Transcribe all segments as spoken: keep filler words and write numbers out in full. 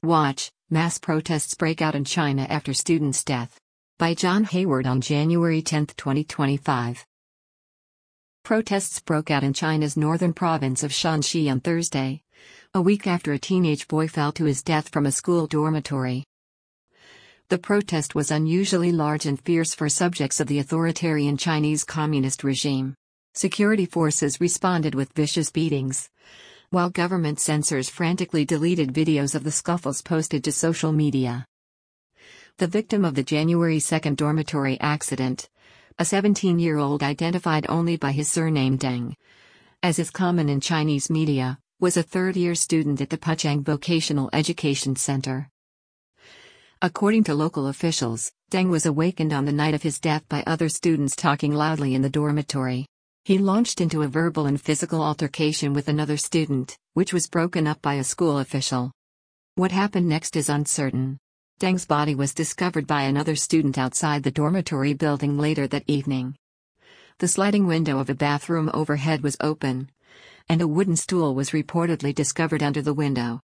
Watch, mass protests break out in China after student's death. By John Hayward on January tenth, twenty twenty-five. Protests broke out in China's northern province of Shanxi on Thursday, a week after a teenage boy fell to his death from a school dormitory. The protest was unusually large and fierce for subjects of the authoritarian Chinese communist regime. Security forces responded with vicious beatings, while government censors frantically deleted videos of the scuffles posted to social media. The victim of the January second dormitory accident, a seventeen-year-old identified only by his surname Deng, as is common in Chinese media, was a third-year student at the Puchang Vocational Education Center. According to local officials, Deng was awakened on the night of his death by other students talking loudly in the dormitory. He launched into a verbal and physical altercation with another student, which was broken up by a school official. What happened next is uncertain. Deng's body was discovered by another student outside the dormitory building later that evening. The sliding window of a bathroom overhead was open, and a wooden stool was reportedly discovered under the window.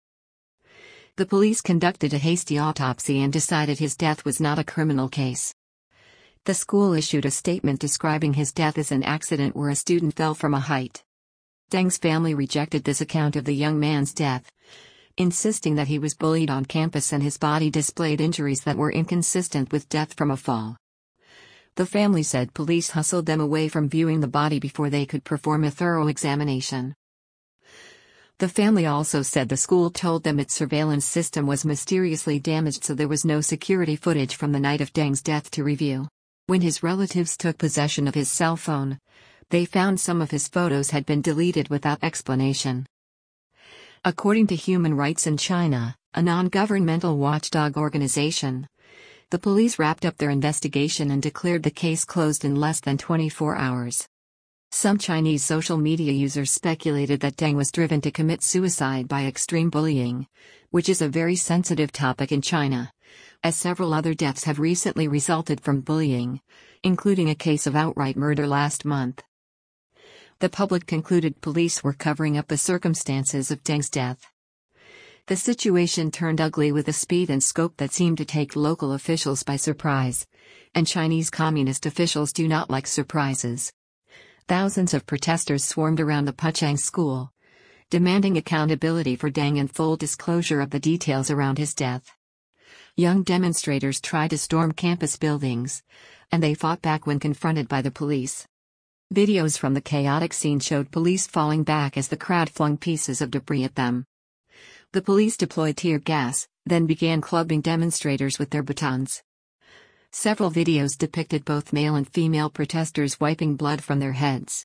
The police conducted a hasty autopsy and decided his death was not a criminal case. The school issued a statement describing his death as an accident where a student fell from a height. Deng's family rejected this account of the young man's death, insisting that he was bullied on campus and his body displayed injuries that were inconsistent with death from a fall. The family said police hustled them away from viewing the body before they could perform a thorough examination. The family also said the school told them its surveillance system was mysteriously damaged, so there was no security footage from the night of Deng's death to review. When his relatives took possession of his cell phone, they found some of his photos had been deleted without explanation. According to Human Rights in China, a non-governmental watchdog organization, the police wrapped up their investigation and declared the case closed in less than twenty-four hours. Some Chinese social media users speculated that Deng was driven to commit suicide by extreme bullying, which is a very sensitive topic in China, as several other deaths have recently resulted from bullying, including a case of outright murder last month. The public concluded police were covering up the circumstances of Deng's death. The situation turned ugly with a speed and scope that seemed to take local officials by surprise, and Chinese communist officials do not like surprises. Thousands of protesters swarmed around the Puchang school, demanding accountability for Deng and full disclosure of the details around his death. Young demonstrators tried to storm campus buildings, and they fought back when confronted by the police. Videos from the chaotic scene showed police falling back as the crowd flung pieces of debris at them. The police deployed tear gas, then began clubbing demonstrators with their batons. Several videos depicted both male and female protesters wiping blood from their heads.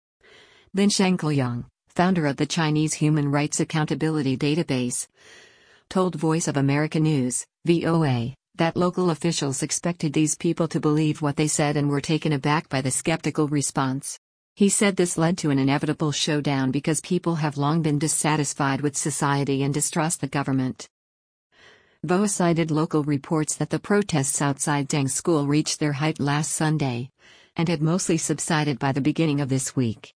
Lin Shengliang, founder of the Chinese Human Rights Accountability Database, told Voice of America News, V O A, that local officials expected these people to believe what they said and were taken aback by the skeptical response. He said this led to an inevitable showdown because people have long been dissatisfied with society and distrust the government. V O A cited local reports that the protests outside Deng's school reached their height last Sunday, and had mostly subsided by the beginning of this week.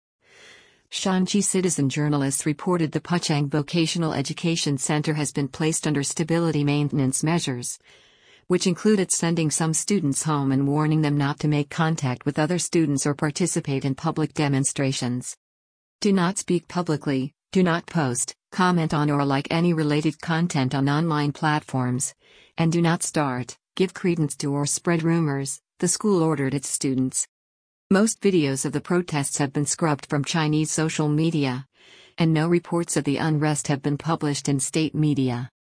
Shanxi citizen journalists reported the Puchang Vocational Education Center has been placed under stability maintenance measures, which included sending some students home and warning them not to make contact with other students or participate in public demonstrations. Do not speak publicly, do not post, comment on or like any related content on online platforms, and do not start, give credence to or spread rumors, the school ordered its students. Most videos of the protests have been scrubbed from Chinese social media, and no reports of the unrest have been published in state media.